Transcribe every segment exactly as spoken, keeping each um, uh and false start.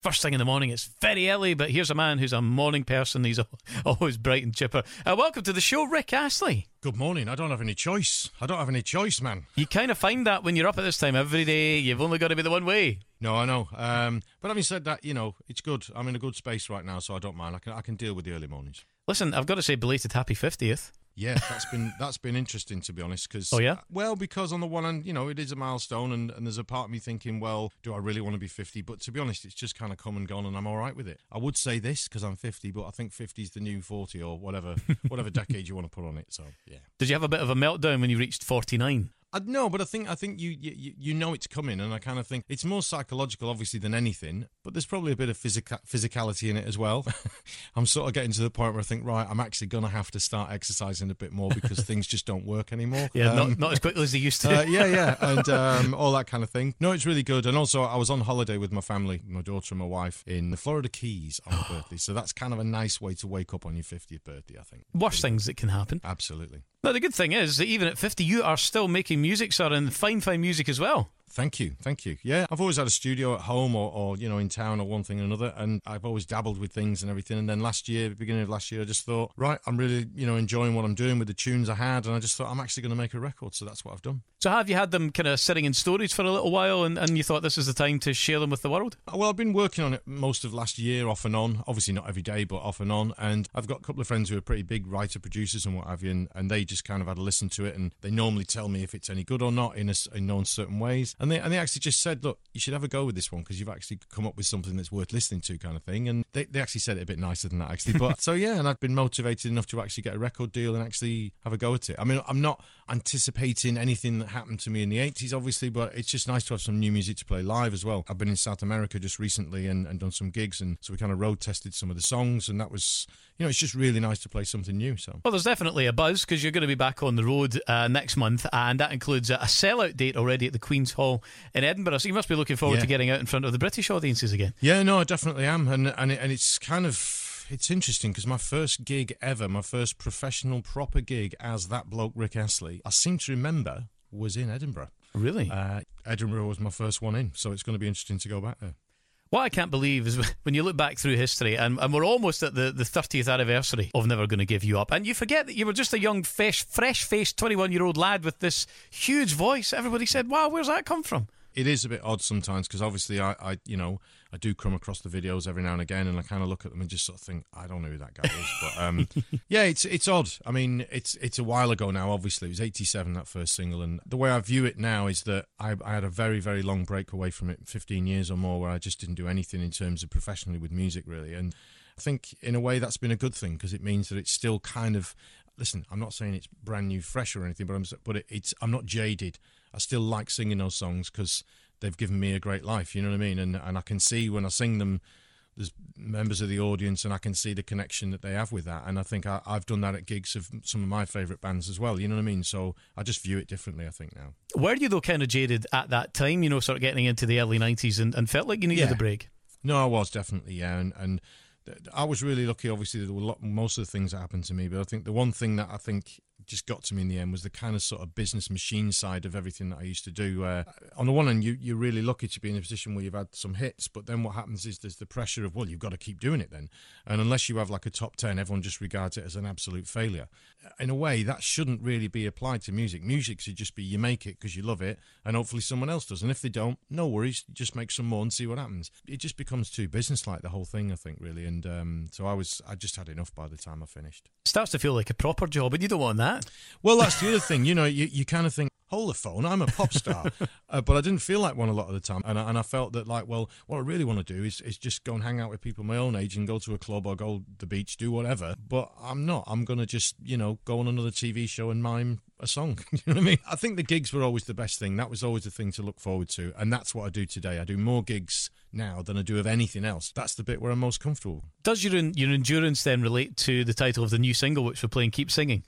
first thing in the morning. It's very early, but here's a man who's a morning person. He's always bright and chipper. Uh, welcome to the show, Rick Astley. Good morning. I don't have any choice. I don't have any choice, man. You kind of find that when you're up at this time every day. You've only got to be the one way. No, I know. Um, but having said that, you know, it's good. I'm in a good space right now, so I don't mind. I can I can deal with the early mornings. Listen, I've got to say belated happy fiftieth. Yeah, that's been that's been interesting, to be honest. Cause, oh, yeah? Well, because on the one hand, you know, it is a milestone, and, and there's a part of me thinking, well, do I really want to be fifty? But to be honest, it's just kind of come and gone, and I'm all right with it. I would say this because I'm fifty, but I think fifty is the new forty or whatever whatever decade you want to put on it. So, yeah. Did you have a bit of a meltdown when you reached forty-nine? I, no, but I think I think you, you you know it's coming, and I kind of think it's more psychological, obviously, than anything. But there's probably a bit of physica- physicality in it as well. I'm sort of getting to the point where I think, right, I'm actually going to have to start exercising a bit more because things just don't work anymore. Yeah, um, not, not as quickly as they used to. uh, yeah, yeah, and um, all that kind of thing. No, it's really good. And also, I was on holiday with my family, my daughter and my wife, in the Florida Keys on my birthday. So that's kind of a nice way to wake up on your fiftieth birthday, I think. Worst things that can happen. Absolutely. No, the good thing is that even at fifty, you are still making music, sir, and fine, fine music as well. Thank you, thank you. Yeah, I've always had a studio at home or, or, you know, in town or one thing or another, and I've always dabbled with things and everything. And then last year, beginning of last year, I just thought, right, I'm really, you know, enjoying what I'm doing with the tunes I had, and I just thought I'm actually going to make a record, so that's what I've done. So have you had them kind of sitting in storage for a little while, and, and you thought this is the time to share them with the world? Well, I've been working on it most of last year, off and on. Obviously not every day, but off and on. And I've got a couple of friends who are pretty big writer-producers and what have you, and, and they just kind of had a listen to it, and they normally tell me if it's any good or not in, a, in known certain ways. And they, and they actually just said, look, you should have a go with this one because you've actually come up with something that's worth listening to, kind of thing. And they, they actually said it a bit nicer than that, actually. But so, yeah, and I've been motivated enough to actually get a record deal and actually have a go at it. I mean, I'm not anticipating anything that happened to me in the eighties, obviously, but it's just nice to have some new music to play live as well. I've been in South America just recently and, and done some gigs, and so we kind of road tested some of the songs, and that was, you know, it's just really nice to play something new. So, well, there's definitely a buzz because you're going to be back on the road uh, next month, and that includes a sellout date already at the Queen's Hall in Edinburgh. So you must be looking forward yeah. to getting out in front of the British audiences again. Yeah, no, I definitely am, and and it, and it's kind of. It's interesting because my first gig ever, my first professional proper gig as that bloke Rick Astley, I seem to remember was in Edinburgh. Really? Uh, Edinburgh was my first one in, so it's going to be interesting to go back there. What I can't believe is when you look back through history, and, and we're almost at the, the thirtieth anniversary of Never Gonna Give You Up, and you forget that you were just a young, fresh, fresh-faced twenty-one-year-old lad with this huge voice. Everybody said, wow, where's that come from? It is a bit odd sometimes because obviously I, I, you know, I do come across the videos every now and again, and I kind of look at them and just sort of think, I don't know who that guy is. But um, yeah, it's it's odd. I mean, it's it's a while ago now. Obviously, it was eighty-seven, that first single, and the way I view it now is that I, I had a very very long break away from it, fifteen years or more, where I just didn't do anything in terms of professionally with music really, and I think in a way that's been a good thing because it means that it's still kind of. Listen, I'm not saying it's brand new, fresh or anything, but I'm but it, it's I'm not jaded. I still like singing those songs because they've given me a great life, you know what I mean? And and I can see when I sing them, there's members of the audience, and I can see the connection that they have with that. And I think I, I've done that at gigs of some of my favourite bands as well, you know what I mean? So I just view it differently, I think, now. Were you, though, kind of jaded at that time, you know, sort of getting into the early nineties and, and felt like you needed yeah. a break? No, I was, definitely, yeah. And, and I was really lucky, obviously, there were a lot, most of the things that happened to me, but I think the one thing that I think just got to me in the end was the kind of sort of business machine side of everything that I used to do. Uh, on the one hand, you, you're really lucky to be in a position where you've had some hits, but then what happens is there's the pressure of, well, you've got to keep doing it then. And unless you have like a top ten, everyone just regards it as an absolute failure. In a way, that shouldn't really be applied to music. Music should just be you make it because you love it, and hopefully someone else does. And if they don't, no worries, just make some more and see what happens. It just becomes too business-like, the whole thing, I think, really. And um, so I was, I just had enough by the time I finished. It starts to feel like a proper job, and you don't want that. Well, that's the other thing, you know, you, you kind of think, hold the phone, I'm a pop star. uh, but I didn't feel like one a lot of the time. And I, and I felt that, like, well, what I really want to do is, is just go and hang out with people my own age and go to a club or go to the beach, do whatever. But I'm not. I'm going to just, you know, go on another T V show and mime a song. You know what I mean? I think the gigs were always the best thing. That was always the thing to look forward to. And that's what I do today. I do more gigs now than I do of anything else. That's the bit where I'm most comfortable. Does your, your endurance then relate to the title of the new single, which we're playing, Keep Singing?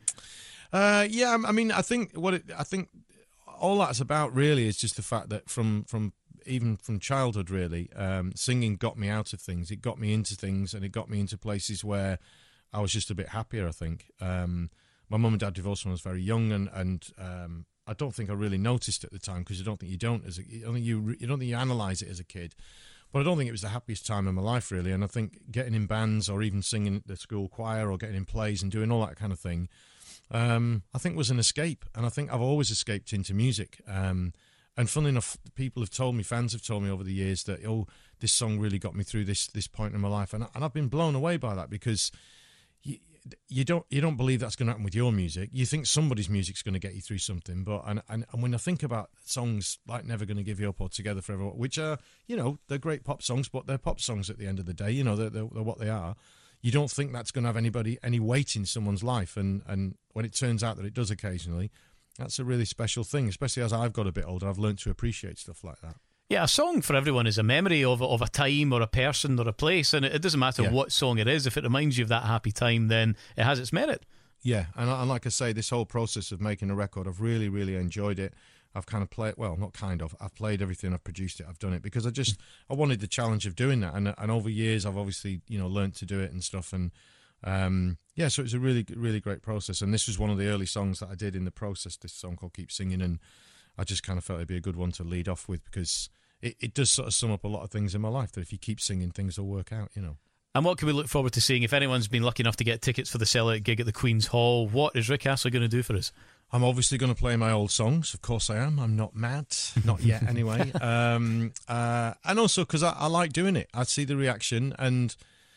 Uh, yeah, I mean, I think what it, I think all that's about really is just the fact that from from even from childhood, really, um, singing got me out of things. It got me into things, and it got me into places where I was just a bit happier, I think. Um, my mum and dad divorced when I was very young, and and um, I don't think I really noticed at the time because I don't think you don't as a, I don't think you you don't think you analyse it as a kid. But I don't think it was the happiest time of my life, really. And I think getting in bands or even singing at the school choir or getting in plays and doing all that kind of thing, um, I think was an escape. And I think I've always escaped into music. Um, and funnily enough, people have told me, fans have told me over the years that, oh, this song really got me through this this point in my life. And, I, and I've been blown away by that, because you, you don't you don't believe that's going to happen with your music. You think somebody's music's going to get you through something. But and, and, and when I think about songs like Never Gonna Give You Up or Together Forever, which are, you know, they're great pop songs, but they're pop songs at the end of the day. You know, they're, they're, they're what they are. You don't think that's going to have anybody any weight in someone's life. And, and when it turns out that it does occasionally, that's a really special thing, especially as I've got a bit older. I've learned to appreciate stuff like that. Yeah, a song for everyone is a memory of of a time or a person or a place, and it, it doesn't matter Yeah. what song it is. If it reminds you of that happy time, then it has its merit. Yeah, and, and like I say, this whole process of making a record, I've really, really enjoyed it. I've kind of played, well, not kind of, I've played everything, I've produced it, I've done it, because I just, I wanted the challenge of doing that. And and over years, I've obviously, you know, learnt to do it and stuff. And um, yeah, so it was a really, really great process. And this was one of the early songs that I did in the process, this song called Keep Singing. And I just kind of felt it'd be a good one to lead off with, because it, it does sort of sum up a lot of things in my life, that if you keep singing, things will work out, you know. And what can we look forward to seeing? If anyone's been lucky enough to get tickets for the sellout gig at the Queen's Hall, what is Rick Astley going to do for us? I'm obviously going to play my old songs. Of course I am. I'm not mad. Not yet, anyway. um, uh, and also because I, I like doing it. I see the reaction, and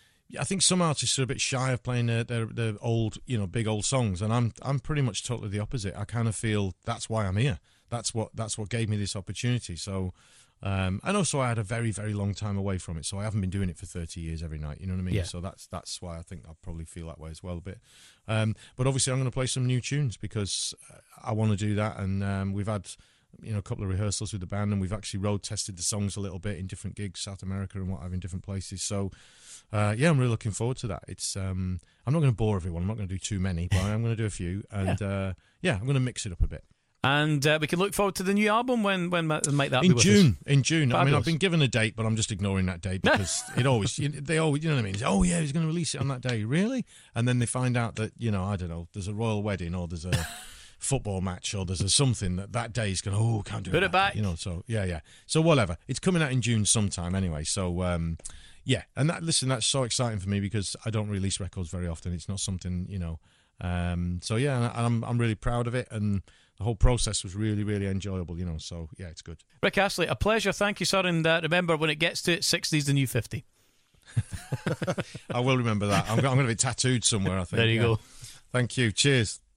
I think some artists are a bit shy of playing their, their, their old, you know, big old songs, and I'm I'm pretty much totally the opposite. I kind of feel that's why I'm here. That's what that's what gave me this opportunity. So, um, and also I had a very very long time away from it, so I haven't been doing it for thirty years every night. You know what I mean? Yeah. So that's that's why I think I'll probably feel that way as well a bit. Um, but obviously I'm going to play some new tunes, because I want to do that, and um, we've had, you know, a couple of rehearsals with the band, and we've actually road tested the songs a little bit in different gigs, South America and what have, in different places. So uh, yeah, I'm really looking forward to that. It's um, I'm not going to bore everyone. I'm not going to do too many, but I'm going to do a few, and yeah, uh, yeah I'm going to mix it up a bit. And uh, we can look forward to the new album. When when might that be in with June? us? In June. Fabulous. I mean, I've been given a date, but I'm just ignoring that date, because it always they always, you know what I mean? It's, oh yeah, he's going to release it on that day. Really? And then they find out that, you know, I don't know, there's a royal wedding, or there's a football match, or there's a something that that day is going to, oh, can't do it. Put it back. You know, so yeah, yeah. So whatever. It's coming out in June sometime anyway. So um, yeah, and that listen, that's so exciting for me, because I don't release records very often. It's not something, you know. Um, so yeah, and I'm I'm really proud of it, and the whole process was really, really enjoyable, you know, so yeah, it's good. Rick Astley, a pleasure. Thank you, sir. And uh, remember, when it gets to it, sixty's the new fifty. I will remember that. I'm, I'm going to be tattooed somewhere, I think. There you yeah. go. Thank you. Cheers.